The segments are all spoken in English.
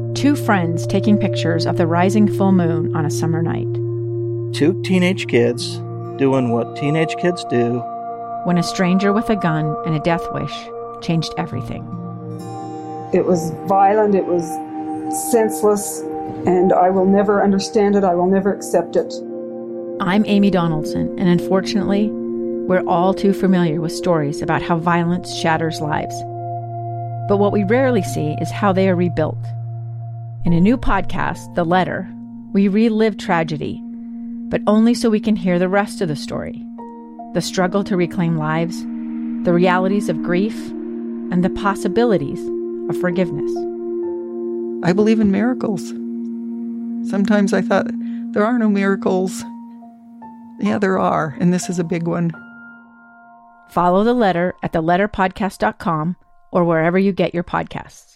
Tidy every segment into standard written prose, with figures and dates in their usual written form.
Two friends taking pictures of the rising full moon on a summer night. Two teenage kids doing what teenage kids do. When a stranger with a gun and a death wish changed everything. It was violent, it was senseless, and I will never understand it, I will never accept it. I'm Amy Donaldson, and unfortunately, we're all too familiar with stories about how violence shatters lives. But what we rarely see is how they are rebuilt. In a new podcast, The Letter, we relive tragedy, but only so we can hear the rest of the story. The struggle to reclaim lives, the realities of grief, and the possibilities of forgiveness. I believe in miracles. Sometimes I thought, there are no miracles. Yeah, there are, and this is a big one. Follow The Letter at theletterpodcast.com or wherever you get your podcasts.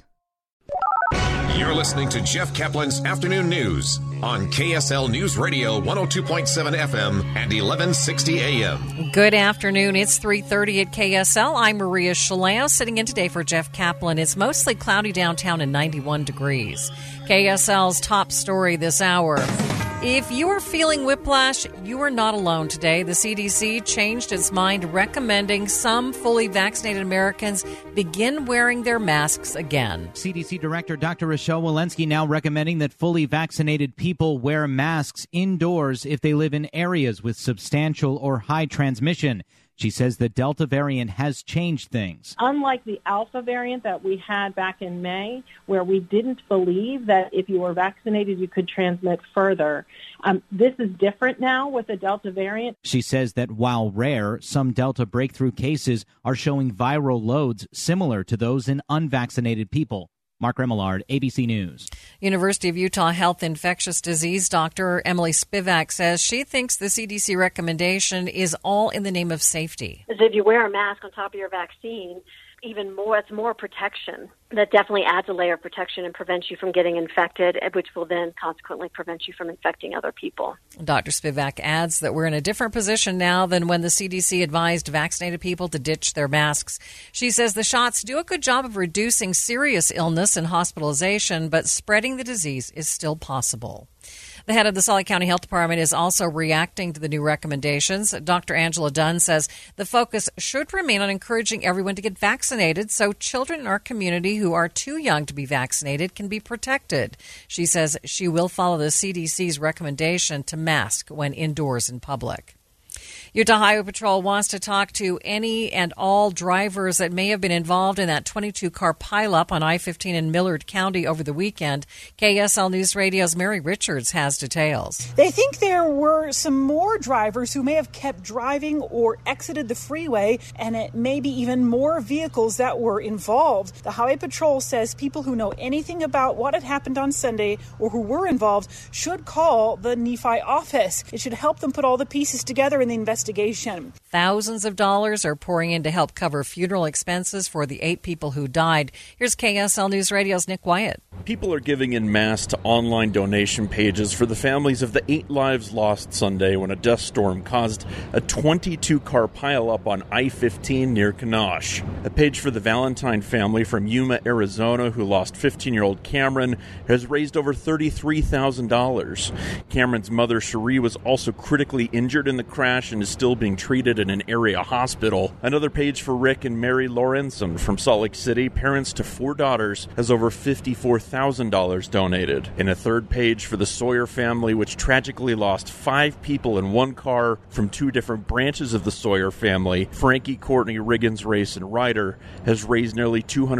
You're listening to Jeff Kaplan's Afternoon News on KSL News Radio 102.7 FM and 1160 AM. Good afternoon. It's 3:30 at KSL. I'm Maria Shalao sitting in today for Jeff Kaplan. It's mostly cloudy downtown and 91 degrees. KSL's top story this hour. If you are feeling whiplash, you are not alone today. The CDC changed its mind, recommending some fully vaccinated Americans begin wearing their masks again. CDC Director Dr. Rochelle Walensky now recommending that fully vaccinated people wear masks indoors if they live in areas with substantial or high transmission. She says the Delta variant has changed things. Unlike the Alpha variant that we had back in May, where we didn't believe that if you were vaccinated, you could transmit further. This is different now with the Delta variant. She says that while rare, some Delta breakthrough cases are showing viral loads similar to those in unvaccinated people. Mark Remillard, ABC News. University of Utah Health Infectious Disease Dr. Emily Spivak says she thinks the CDC recommendation is all in the name of safety. As if you wear a mask on top of your vaccine, even more, it's more protection. That definitely adds a layer of protection and prevents you from getting infected, which will then consequently prevent you from infecting other people. Dr. Spivak adds that we're in a different position now than when the CDC advised vaccinated people to ditch their masks. She says the shots do a good job of reducing serious illness and hospitalization, but spreading the disease is still possible. The head of the Salt Lake County Health Department is also reacting to the new recommendations. Dr. Angela Dunn says the focus should remain on encouraging everyone to get vaccinated so children in our community who are too young to be vaccinated can be protected. She says she will follow the CDC's recommendation to mask when indoors in public. Utah Highway Patrol wants to talk to any and all drivers that may have been involved in that 22-car pileup on I-15 in Millard County over the weekend. KSL News Radio's Mary Richards has details. They think there were some more drivers who may have kept driving or exited the freeway, and it may be even more vehicles that were involved. The Highway Patrol says people who know anything about what had happened on Sunday or who were involved should call the Nephi office. It should help them put all the pieces together in the investigation. Thousands of dollars are pouring in to help cover funeral expenses for the 8 people who died. Here's KSL News Radio's Nick Wyatt. People are giving in mass to online donation pages for the families of the 8 lives lost Sunday when a dust storm caused a 22-car pileup on I-15 near Kanosh. A page for the Valentine family from Yuma, Arizona, who lost 15-year-old Cameron, has raised over $33,000. Cameron's mother, Cherie, was also critically injured in the crash and is still being treated in an area hospital. Another page for Rick and Mary Lorenzen from Salt Lake City, parents to 4 daughters, has over $54,000 donated. And a third page for the Sawyer family, which tragically lost 5 people in one car from 2 different branches of the Sawyer family. Frankie Courtney Riggins Race and Ryder has raised nearly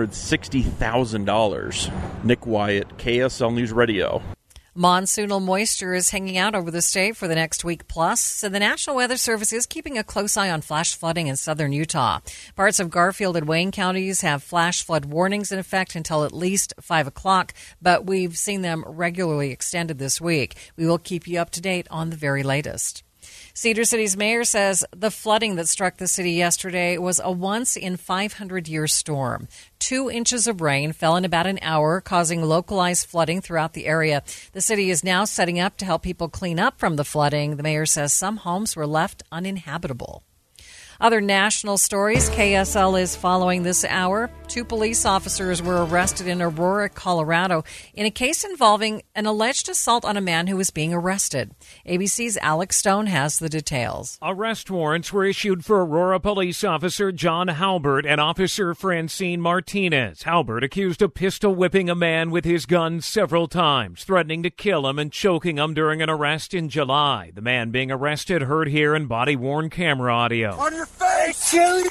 $260,000. Nick Wyatt, KSL News Radio. Monsoonal moisture is hanging out over the state for the next week plus, so the National Weather Service is keeping a close eye on flash flooding in southern Utah. Parts of Garfield and Wayne counties have flash flood warnings in effect until at least 5 o'clock, but we've seen them regularly extended this week. We will keep you up to date on the very latest. Cedar City's mayor says the flooding that struck the city yesterday was a once-in-500-year storm. 2 inches of rain fell in about an hour, causing localized flooding throughout the area. The city is now setting up to help people clean up from the flooding. The mayor says some homes were left uninhabitable. Other national stories KSL is following this hour. 2 police officers were arrested in Aurora, Colorado, in a case involving an alleged assault on a man who was being arrested. ABC's Alex Stone has the details. Arrest warrants were issued for Aurora police officer John Halbert and officer Francine Martinez. Halbert accused of pistol whipping a man with his gun several times, threatening to kill him and choking him during an arrest in July. The man being arrested heard here in body-worn camera audio. On your face!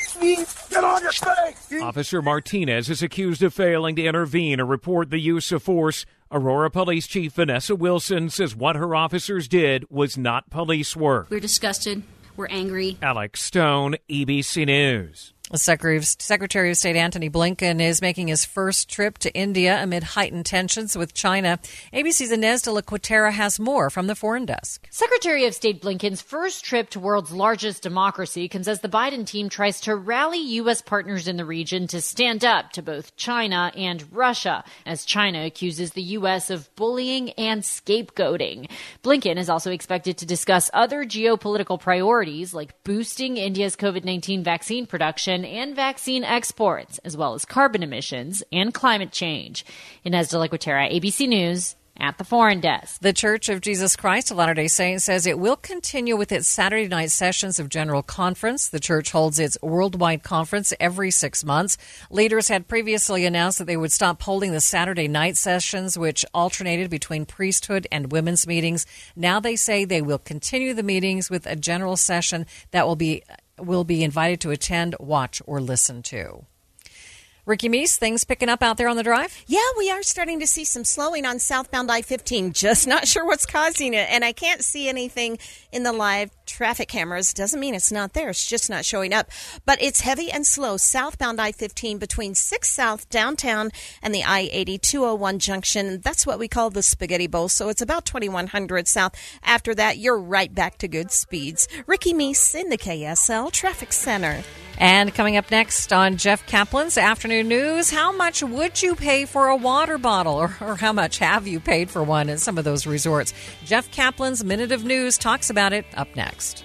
Get on your face! Officer Martinez is accused of failing to intervene or report the use of force. Aurora Police Chief Vanessa Wilson says what her officers did was not police work. We're disgusted. We're angry. Alex Stone, EBC News. Secretary of State Antony Blinken is making his first trip to India amid heightened tensions with China. ABC's Inez de la Cuetara has more from the Foreign Desk. Secretary of State Blinken's first trip to world's largest democracy comes as the Biden team tries to rally U.S. partners in the region to stand up to both China and Russia, as China accuses the U.S. of bullying and scapegoating. Blinken is also expected to discuss other geopolitical priorities like boosting India's COVID-19 vaccine production and vaccine exports, as well as carbon emissions and climate change. Inez de la Cuetara, ABC News, at the Foreign Desk. The Church of Jesus Christ of Latter-day Saints says it will continue with its Saturday night sessions of General Conference. The church holds its worldwide conference every 6 months. Leaders had previously announced that they would stop holding the Saturday night sessions, which alternated between priesthood and women's meetings. Now they say they will continue the meetings with a general session that will be invited to attend, watch, or listen to. Ricky Meese, things picking up out there on the drive? Yeah, we are starting to see some slowing on southbound I-15. Just not sure what's causing it. And I can't see anything in the live traffic cameras. Doesn't mean it's not there. It's just not showing up. But it's heavy and slow southbound I-15 between 6 South downtown and the I-80-201 junction. That's what we call the Spaghetti Bowl. So it's about 2100 south. After that, you're right back to good speeds. Ricky Meese in the KSL Traffic Center. And coming up next on Jeff Kaplan's Afternoon News, how much would you pay for a water bottle, or how much have you paid for one at some of those resorts? Jeff Kaplan's Minute of News talks about it up next.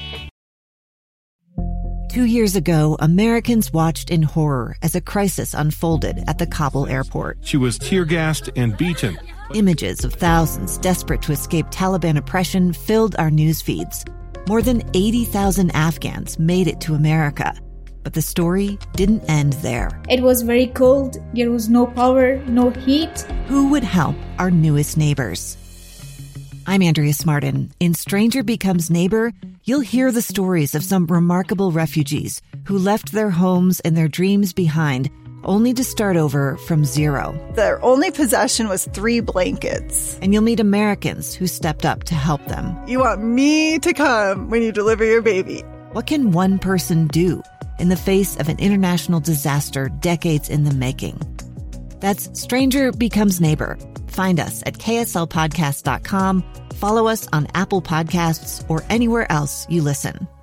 2 years ago, Americans watched in horror as a crisis unfolded at the Kabul airport. She was tear-gassed and beaten. Images of thousands desperate to escape Taliban oppression filled our news feeds. More than 80,000 Afghans made it to America. But the story didn't end there. It was very cold. There was no power, no heat. Who would help our newest neighbors? I'm Andrea Smartin. In Stranger Becomes Neighbor, you'll hear the stories of some remarkable refugees who left their homes and their dreams behind, only to start over from zero. Their only possession was 3 blankets. And you'll meet Americans who stepped up to help them. You want me to come when you deliver your baby. What can one person do in the face of an international disaster decades in the making? That's Stranger Becomes Neighbor. Find us at kslpodcast.com. Follow us on Apple Podcasts or anywhere else you listen.